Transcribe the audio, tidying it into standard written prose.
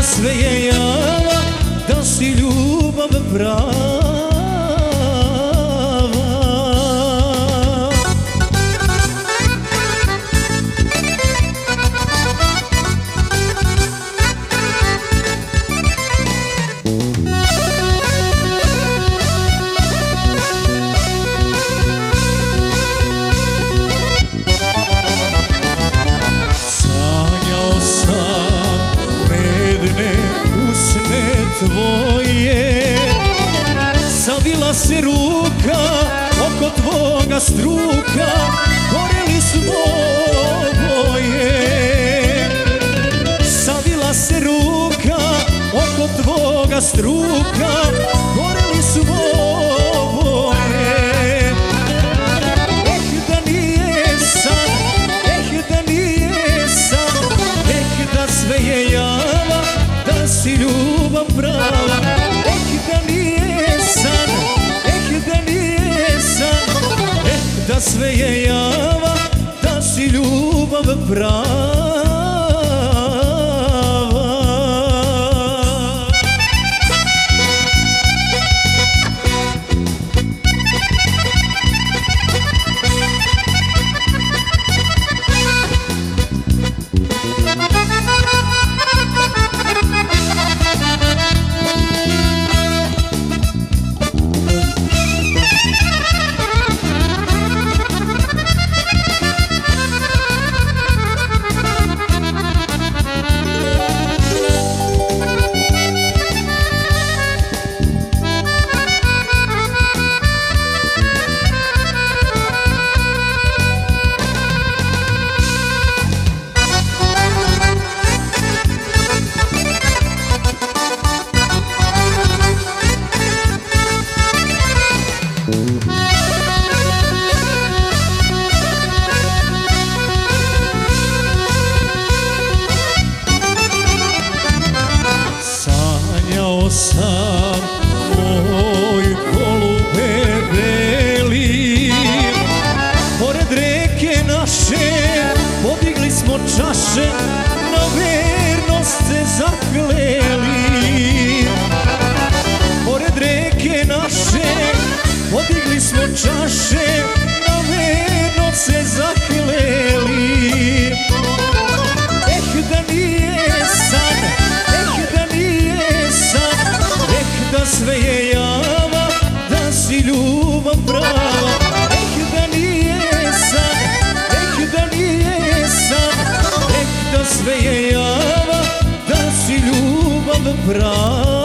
sve je java, da si ljubav prava. Tvoje savila se ruka oko tvoga struka, goreli smo oboje. Savila se ruka oko tvoga struka, goreli smo oboje. Da nije san, da nije san, da sve je java, da si ljubav prava. Da nije san, da nije san, da sve je java, da si ljubav prava. Sanjao sam, moj golube beli, pored reke naše podigli smo čaše, na vernost se zakleli. Pored reke naše podigli smo čaše, na vernost se zakleli. Da nije san, da nije san, da sve je java, da si ljubav prava. Da nije san, da nije san, da sve je java, da si ljubav prava.